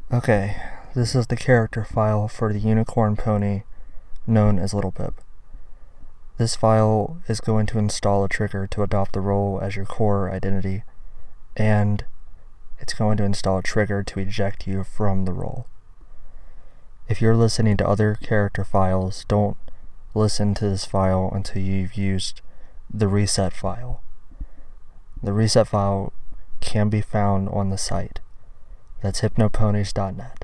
Okay, this is the character file for the unicorn pony known as Little Pip. This file is going to install a trigger to adopt the role as your core identity, and it's going to install a trigger to eject you from the role. If you're listening to other character files, don't listen to this file until you've used the reset file. The reset file can be found on the site. That's hypnoponies.net.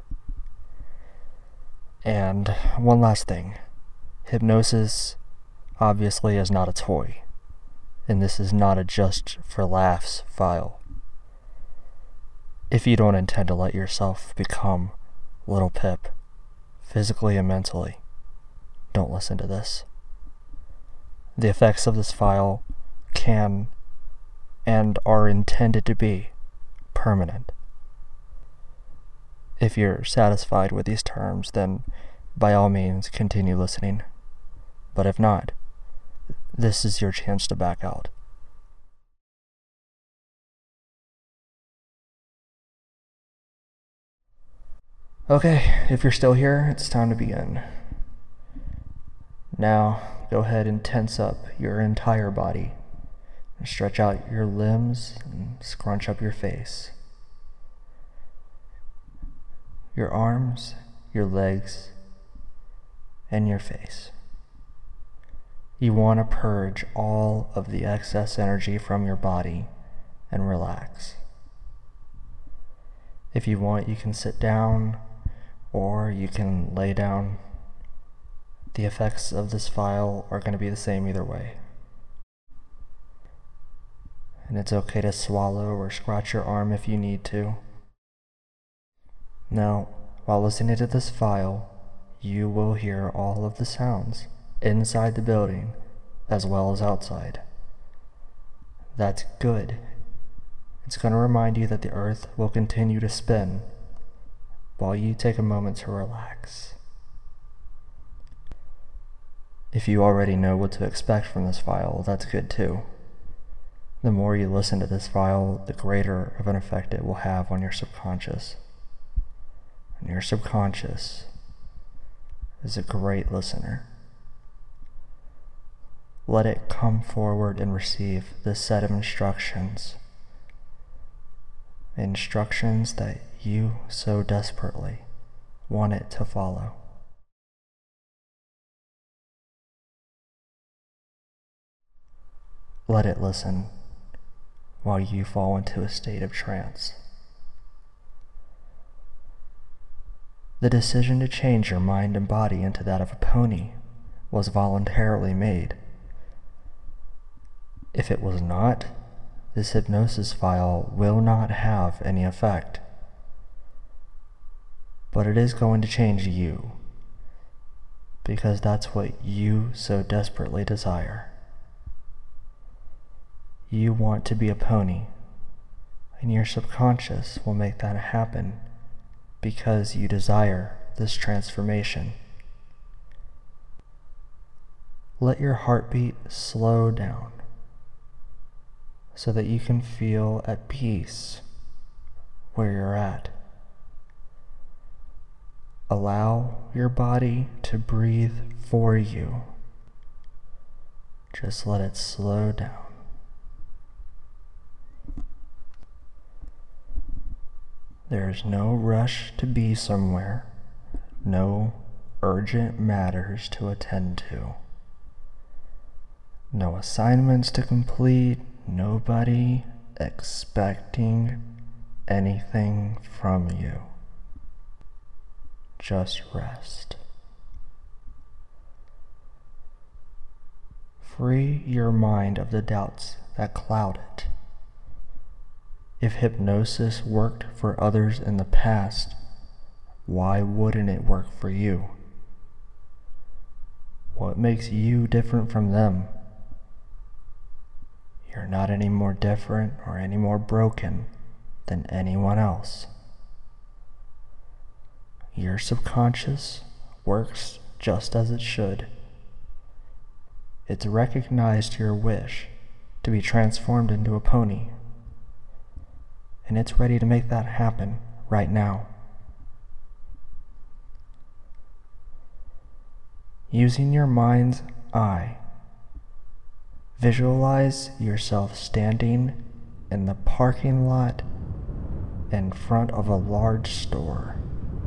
And one last thing. Hypnosis obviously is not a toy, and this is not a just for laughs file. If you don't intend to let yourself become Little Pip, physically and mentally, don't listen to this. The effects of this file can and are intended to be permanent. If you're satisfied with these terms, then by all means continue listening. But if not, this is your chance to back out. Okay, if you're still here, it's time to begin. Now, go ahead and tense up your entire body. And stretch out your limbs and scrunch up your face. Your arms, your legs, and your face. You want to purge all of the excess energy from your body and relax. If you want, you can sit down or you can lay down. The effects of this file are going to be the same either way. And it's okay to swallow or scratch your arm if you need to. Now, while listening to this file, you will hear all of the sounds inside the building as well as outside. That's good. It's going to remind you that the earth will continue to spin while you take a moment to relax. If you already know what to expect from this file, that's good too. The more you listen to this file, the greater of an effect it will have on your subconscious. And your subconscious is a great listener. Let it come forward and receive this set of instructions. Instructions that you so desperately want it to follow. Let it listen while you fall into a state of trance. The decision to change your mind and body into that of a pony was voluntarily made. If it was not, this hypnosis file will not have any effect. But it is going to change you, because that's what you so desperately desire. You want to be a pony, and your subconscious will make that happen because you desire this transformation. Let your heartbeat slow down so that you can feel at peace where you're at. Allow your body to breathe for you. Just let it slow down. There's no rush to be somewhere, no urgent matters to attend to, no assignments to complete, nobody expecting anything from you. Just rest. Free your mind of the doubts that cloud it. If hypnosis worked for others in the past, why wouldn't it work for you? What makes you different from them? You're not any more different or any more broken than anyone else. Your subconscious works just as it should. It's recognized your wish to be transformed into a pony, and it's ready to make that happen right now. Using your mind's eye, visualize yourself standing in the parking lot in front of a large store.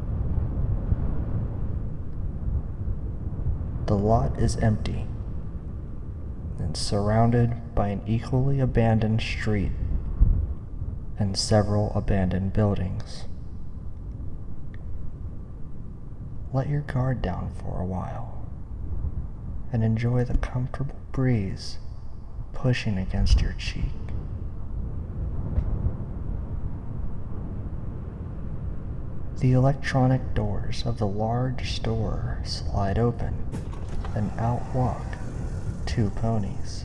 The lot is empty and surrounded by an equally abandoned street and several abandoned buildings. Let your guard down for a while and enjoy the comfortable breeze pushing against your cheek. The electronic doors of the large store slide open, and out walk two ponies.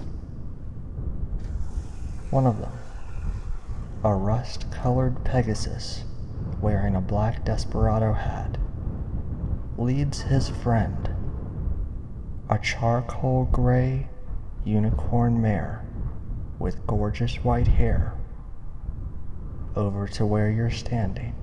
One of them, a rust-colored Pegasus wearing a black Desperado hat, leads his friend, a charcoal gray unicorn mare with gorgeous white hair, over to where you're standing.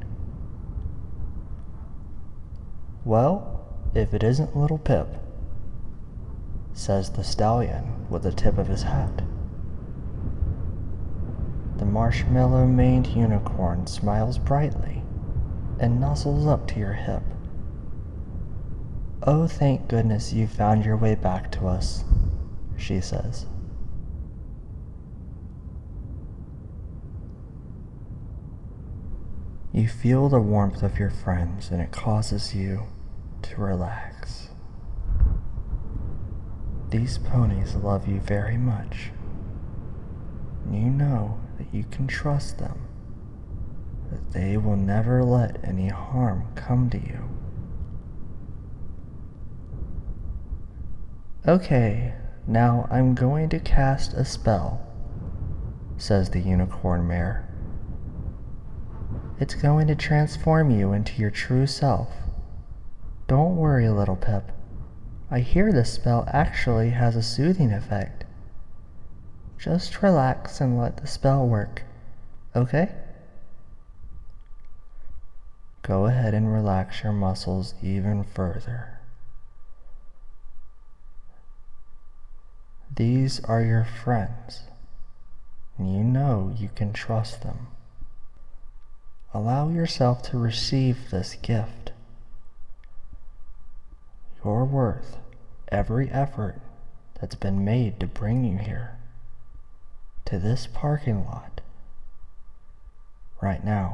"Well, if it isn't Little Pip," says the stallion with the tip of his hat. The marshmallow-maned unicorn smiles brightly and nuzzles up to your hip. "Oh, thank goodness you found your way back to us," she says. You feel the warmth of your friends, and it causes you to relax. These ponies love you very much. You know that you can trust them, that they will never let any harm come to you. "Okay, now I'm going to cast a spell," says the unicorn mare. "It's going to transform you into your true self. Don't worry, Little Pip. I hear this spell actually has a soothing effect. Just relax and let the spell work, okay?" Go ahead and relax your muscles even further. These are your friends, and you know you can trust them. Allow yourself to receive this gift. You're worth every effort that's been made to bring you here, to this parking lot, right now.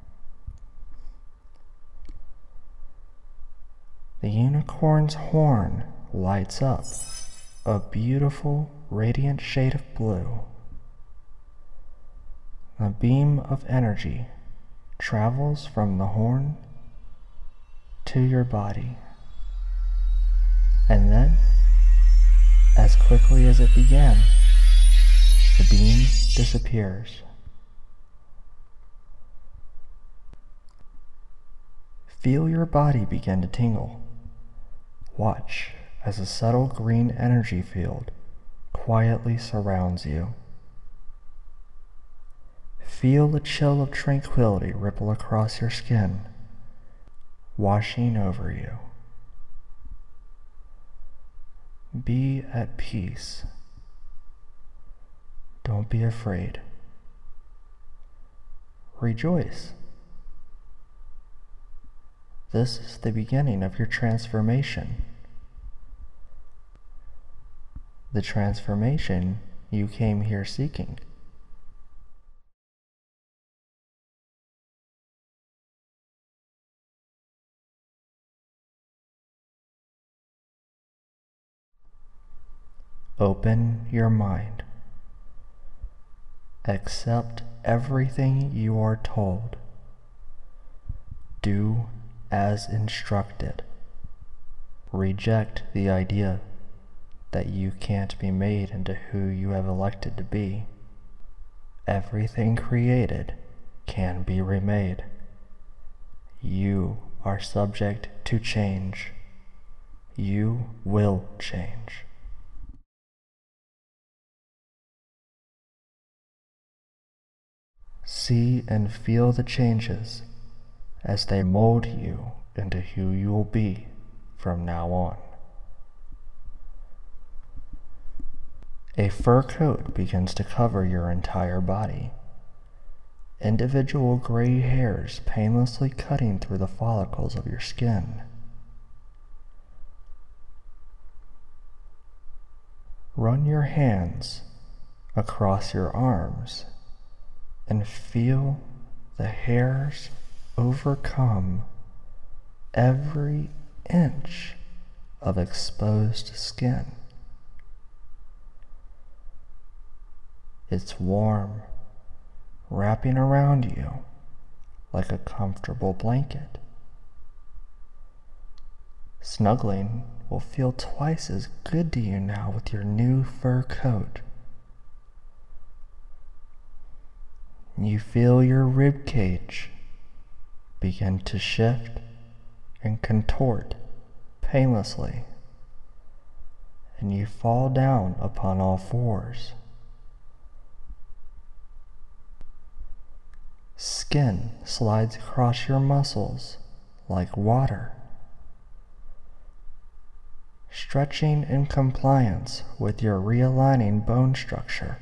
The unicorn's horn lights up a beautiful, radiant shade of blue. A beam of energy travels from the horn to your body, and then, as quickly as it began, the beam disappears. Feel your body begin to tingle. Watch as a subtle green energy field quietly surrounds you. Feel the chill of tranquility ripple across your skin, washing over you. Be at peace. Don't be afraid. Rejoice. This is the beginning of your transformation. The transformation you came here seeking. Open your mind. Accept everything you are told. Do as instructed. Reject the idea that you can't be made into who you have elected to be. Everything created can be remade. You are subject to change. You will change. See and feel the changes as they mold you into who you will be from now on. A fur coat begins to cover your entire body, individual gray hairs painlessly cutting through the follicles of your skin. Run your hands across your arms and feel the hairs overcome every inch of exposed skin. It's warm, wrapping around you like a comfortable blanket. Snuggling will feel twice as good to you now with your new fur coat. You feel your rib cage begin to shift and contort painlessly, and you fall down upon all fours. Skin slides across your muscles like water, stretching in compliance with your realigning bone structure.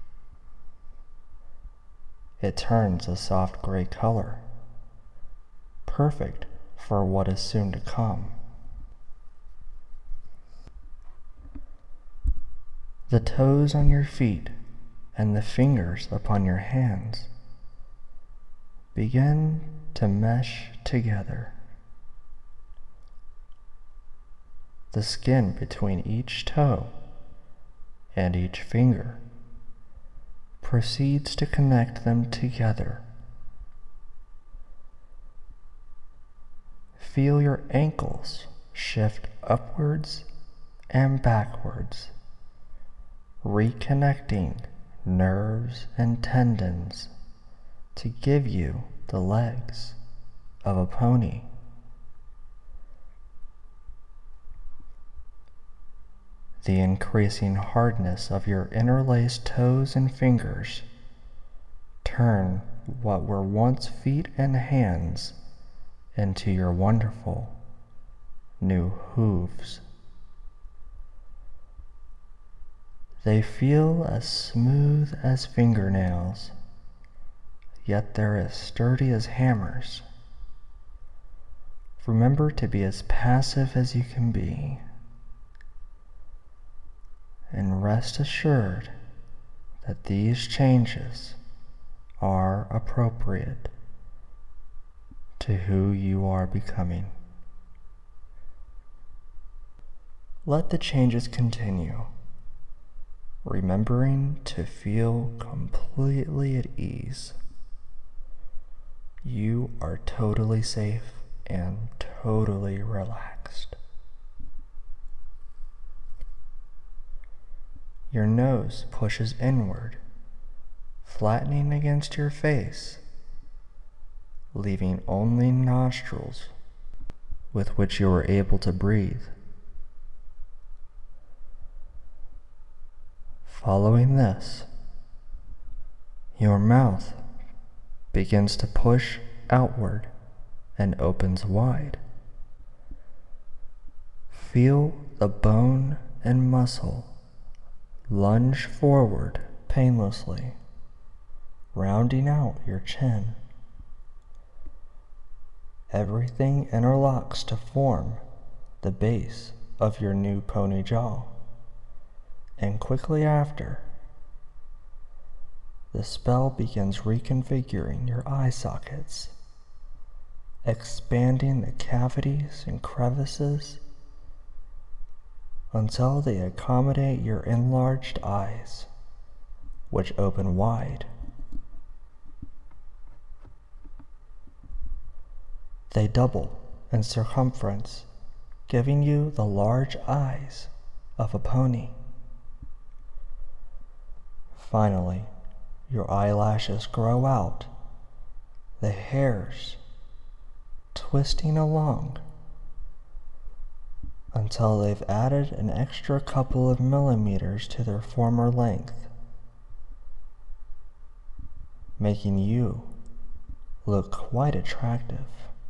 It turns a soft gray color, perfect for what is soon to come. The toes on your feet and the fingers upon your hands begin to mesh together. The skin between each toe and each finger proceeds to connect them together. Feel your ankles shift upwards and backwards, reconnecting nerves and tendons to give you the legs of a pony. The increasing hardness of your interlaced toes and fingers turn what were once feet and hands into your wonderful new hooves. They feel as smooth as fingernails, yet they're as sturdy as hammers. Remember to be as passive as you can be, and rest assured that these changes are appropriate to who you are becoming. Let the changes continue, remembering to feel completely at ease. You are totally safe and totally relaxed. Your nose pushes inward, flattening against your face, leaving only nostrils with which you are able to breathe. Following this, your mouth begins to push outward and opens wide. Feel the bone and muscle lunge forward painlessly, rounding out your chin. Everything interlocks to form the base of your new pony jaw, and quickly after, the spell begins reconfiguring your eye sockets, expanding the cavities and crevices until they accommodate your enlarged eyes, which open wide. They double in circumference, giving you the large eyes of a pony. Finally, your eyelashes grow out, the hairs twisting along until they've added an extra couple of millimeters to their former length, making you look quite attractive.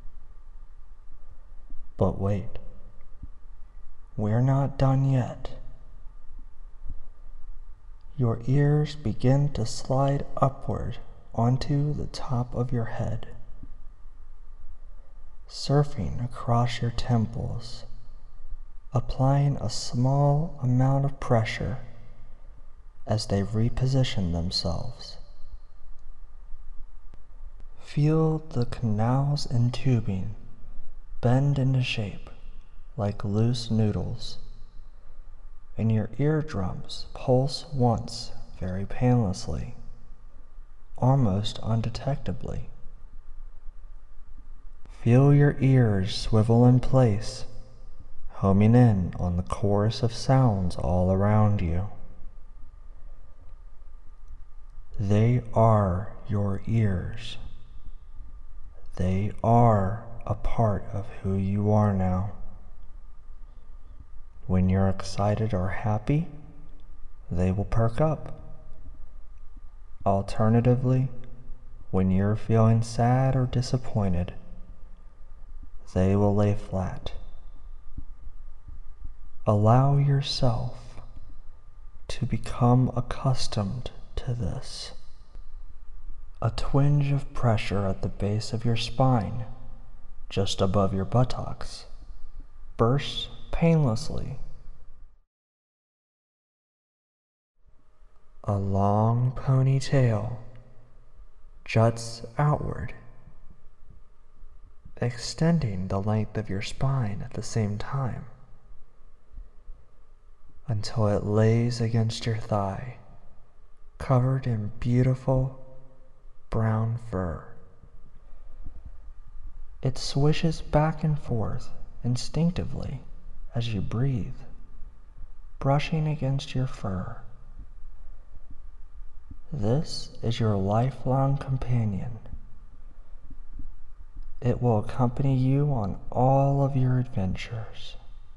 But wait, we're not done yet. Your ears begin to slide upward onto the top of your head, surfing across your temples, applying a small amount of pressure as they reposition themselves. Feel the canals and tubing bend into shape like loose noodles, and your eardrums pulse once very painlessly, almost undetectably. Feel your ears swivel in place, homing in on the chorus of sounds all around you. They are your ears. They are a part of who you are now. When you're excited or happy, they will perk up. Alternatively, when you're feeling sad or disappointed, they will lay flat. Allow yourself to become accustomed to this. A twinge of pressure at the base of your spine, just above your buttocks, bursts painlessly. A long ponytail juts outward, extending the length of your spine at the same time, until it lays against your thigh, covered in beautiful brown fur. It swishes back and forth instinctively as you breathe, brushing against your fur. This is your lifelong companion. It will accompany you on all of your adventures.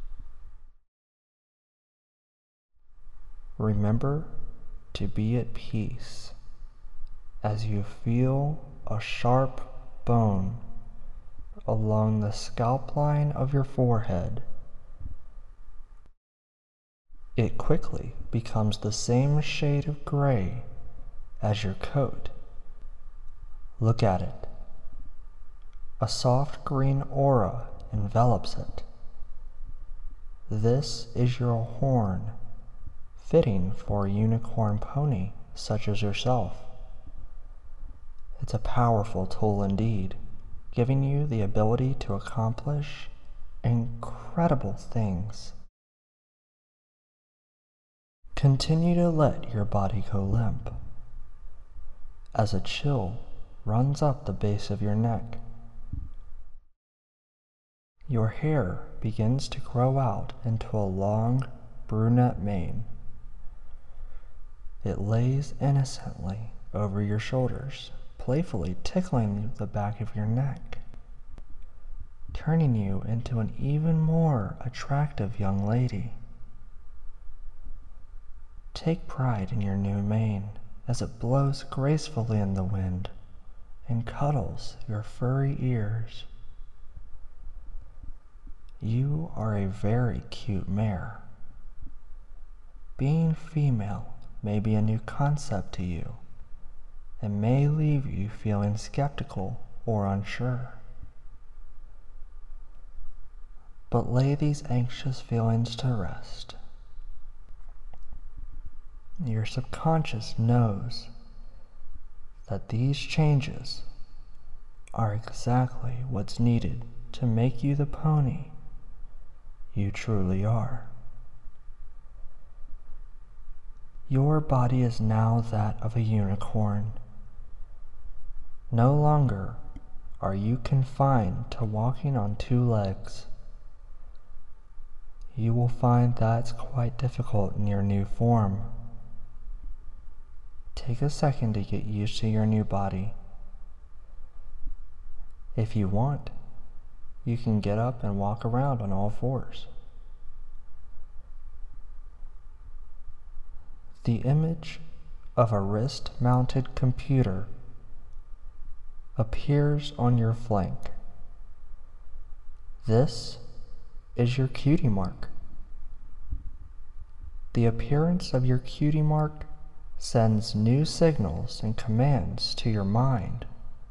Remember to be at peace as you feel a sharp bone along the scalp line of your forehead. It quickly becomes the same shade of gray as your coat. Look at it. A soft green aura envelops it. This is your horn, fitting for a unicorn pony such as yourself. It's a powerful tool indeed, giving you the ability to accomplish incredible things. Continue to let your body go limp as a chill runs up the base of your neck. Your hair begins to grow out into a long brunette mane. It lays innocently over your shoulders, playfully tickling the back of your neck, turning you into an even more attractive young lady. Take pride in your new mane as it blows gracefully in the wind and cuddles your furry ears. You are a very cute mare. Being female may be a new concept to you and may leave you feeling skeptical or unsure. But lay these anxious feelings to rest. Your subconscious knows that these changes are exactly what's needed to make you the pony you truly are. Your body is now that of a unicorn. No longer are you confined to walking on two legs. You will find that's quite difficult in your new form. Take a second to get used to your new body. If you want, you can get up and walk around on all fours. The image of a wrist-mounted computer appears on your flank. This is your cutie mark. The appearance of your cutie mark sends new signals and commands to your mind,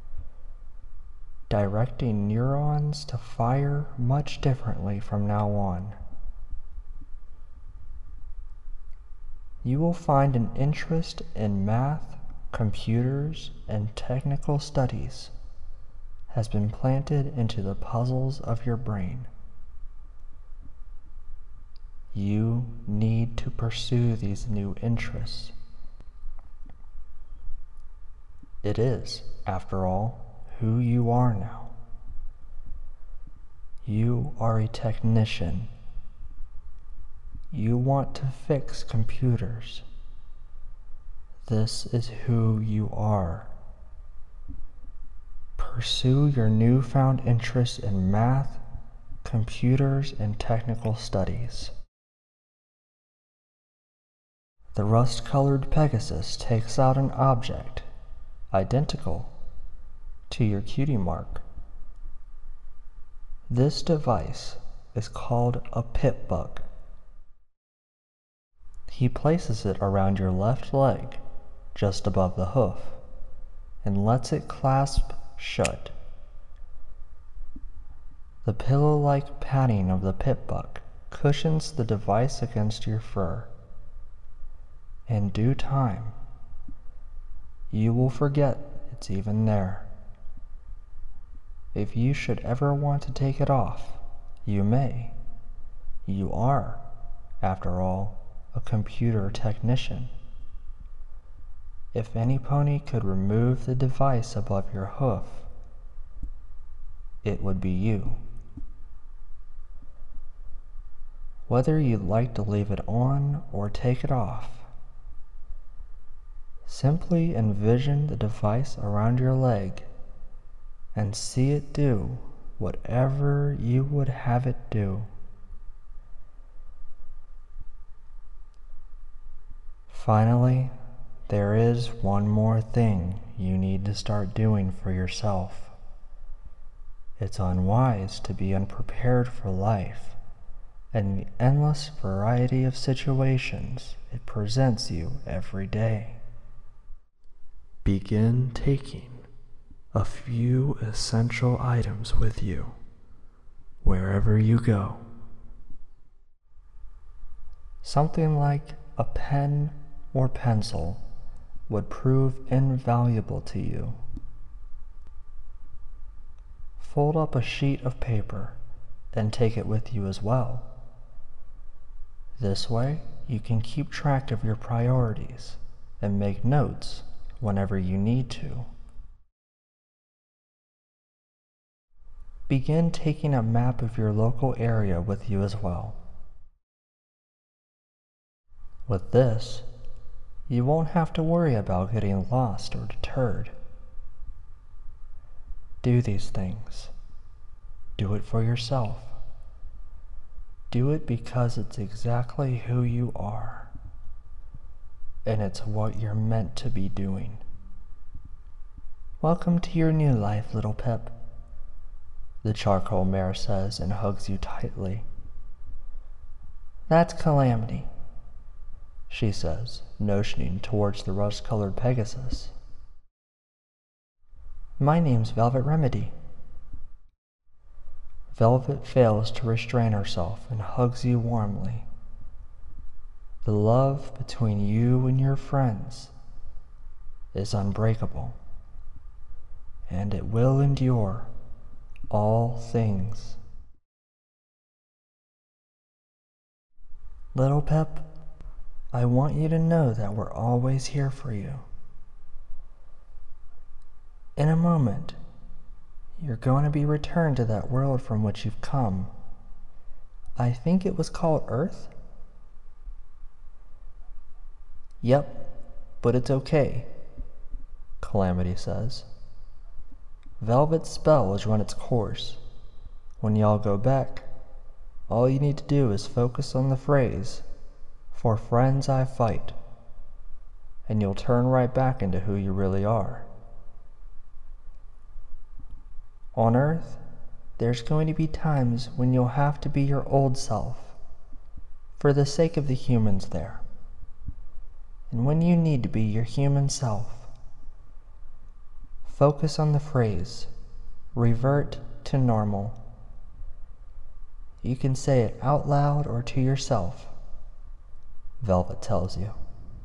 directing neurons to fire much differently from now on. You will find an interest in math, computers, and technical studies has been planted into the puzzles of your brain. You need to pursue these new interests. It is, after all, who you are now. You are a technician. You want to fix computers. This is who you are. Pursue your newfound interest in math, computers, and technical studies. The rust-colored Pegasus takes out an object identical to your cutie mark. This device is called a pip bug. He places it around your left leg, just above the hoof, and lets it clasp shut. The pillow-like padding of the pip bug cushions the device against your fur. In due time, you will forget it's even there. If you should ever want to take it off, you may. You are, after all, a computer technician. If any pony could remove the device above your hoof, it would be you. Whether you'd like to leave it on or take it off, simply envision the device around your leg and see it do whatever you would have it do. Finally, there is one more thing you need to start doing for yourself. It's unwise to be unprepared for life and the endless variety of situations it presents you every day. Begin taking a few essential items with you wherever you go. Something like a pen or pencil would prove invaluable to you. Fold up a sheet of paper and take it with you as well. This way, you can keep track of your priorities and make notes whenever you need to. Begin taking a map of your local area with you as well. With this, you won't have to worry about getting lost or deterred. Do these things. Do it for yourself. Do it because it's exactly who you are, and it's what you're meant to be doing. Welcome to your new life, little Pip, the charcoal mare says and hugs you tightly. That's Calamity, she says, motioning towards the rust-colored Pegasus. My name's Velvet Remedy. Velvet fails to restrain herself and hugs you warmly. The love between you and your friends is unbreakable, and it will endure all things. Little Pip, I want you to know that we're always here for you. In a moment, you're going to be returned to that world from which you've come. I think it was called Earth? Yep, but it's okay, Calamity says. Velvet's spell has run its course. When y'all go back, all you need to do is focus on the phrase, "For friends I fight," and you'll turn right back into who you really are. On Earth, there's going to be times when you'll have to be your old self, for the sake of the humans there. And when you need to be your human self, focus on the phrase, revert to normal. You can say it out loud or to yourself, Velvet tells you.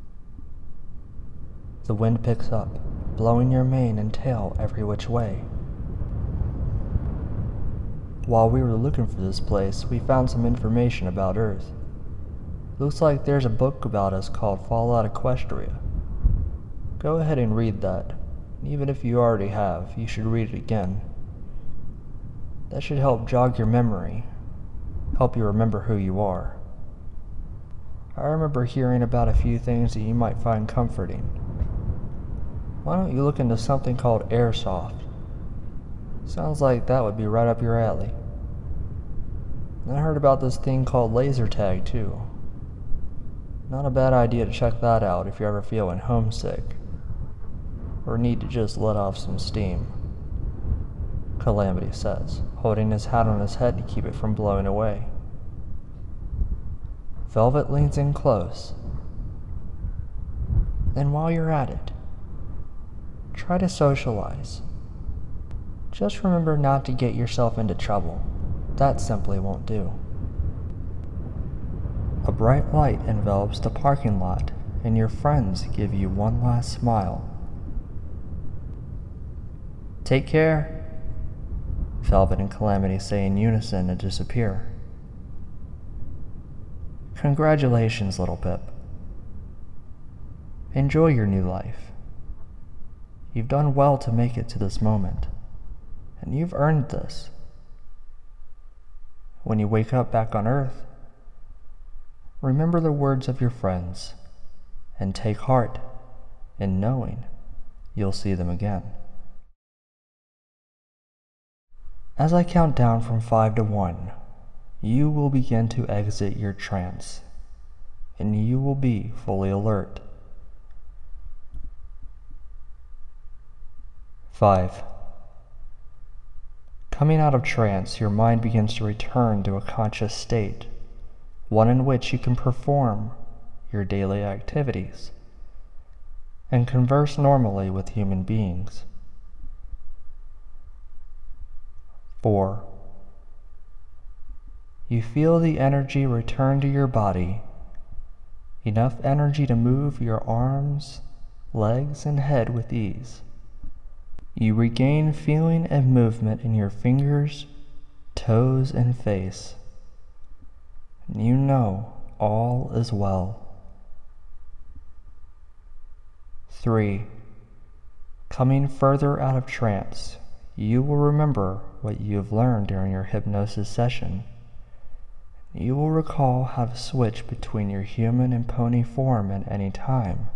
The wind picks up, blowing your mane and tail every which way. While we were looking for this place, we found some information about Earth. Looks like there's a book about us called Fallout Equestria. Go ahead and read that. Even if you already have, you should read it again. That should help jog your memory, help you remember who you are. I remember hearing about a few things that you might find comforting. Why don't you look into something called airsoft? Sounds like that would be right up your alley. And I heard about this thing called laser tag too. Not a bad idea to check that out if you're ever feeling homesick, or need to just let off some steam, Calamity says, holding his hat on his head to keep it from blowing away. Velvet leans in close. Then while you're at it, try to socialize. Just remember not to get yourself into trouble. That simply won't do. A bright light envelops the parking lot, and your friends give you one last smile. Take care, Velvet and Calamity say in unison and disappear. Congratulations, Little Pip. Enjoy your new life. You've done well to make it to this moment, and you've earned this. When you wake up back on Earth, remember the words of your friends, and take heart in knowing you'll see them again. As I count down from 5 to 1, you will begin to exit your trance, and you will be fully alert. 5. Coming out of trance, your mind begins to return to a conscious state, one in which you can perform your daily activities and converse normally with human beings. 4. You feel the energy return to your body, enough energy to move your arms, legs, and head with ease. You regain feeling and movement in your fingers, toes, and face. And you know all is well. 3. Coming further out of trance, you will remember what you have learned during your hypnosis session. You will recall how to switch between your human and pony form at any time.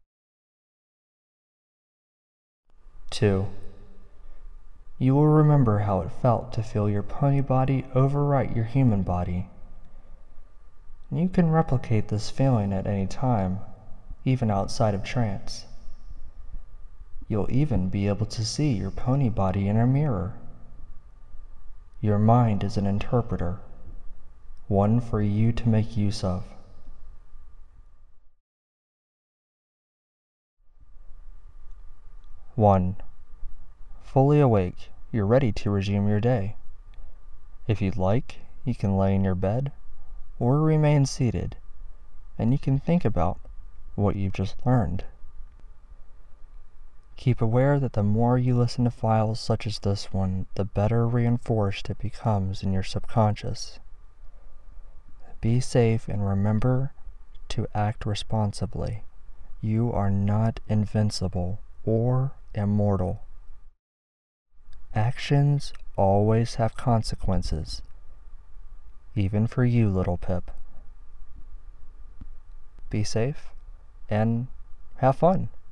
2. You will remember how it felt to feel your pony body overwrite your human body. You can replicate this feeling at any time, even outside of trance. You'll even be able to see your pony body in a mirror. Your mind is an interpreter, one for you to make use of. 1. Fully awake, you're ready to resume your day. If you'd like, you can lay in your bed or remain seated, and you can think about what you've just learned. Keep aware that the more you listen to files such as this one, the better reinforced it becomes in your subconscious. Be safe and remember to act responsibly. You are not invincible or immortal. Actions always have consequences, even for you, Little Pip. Be safe and have fun.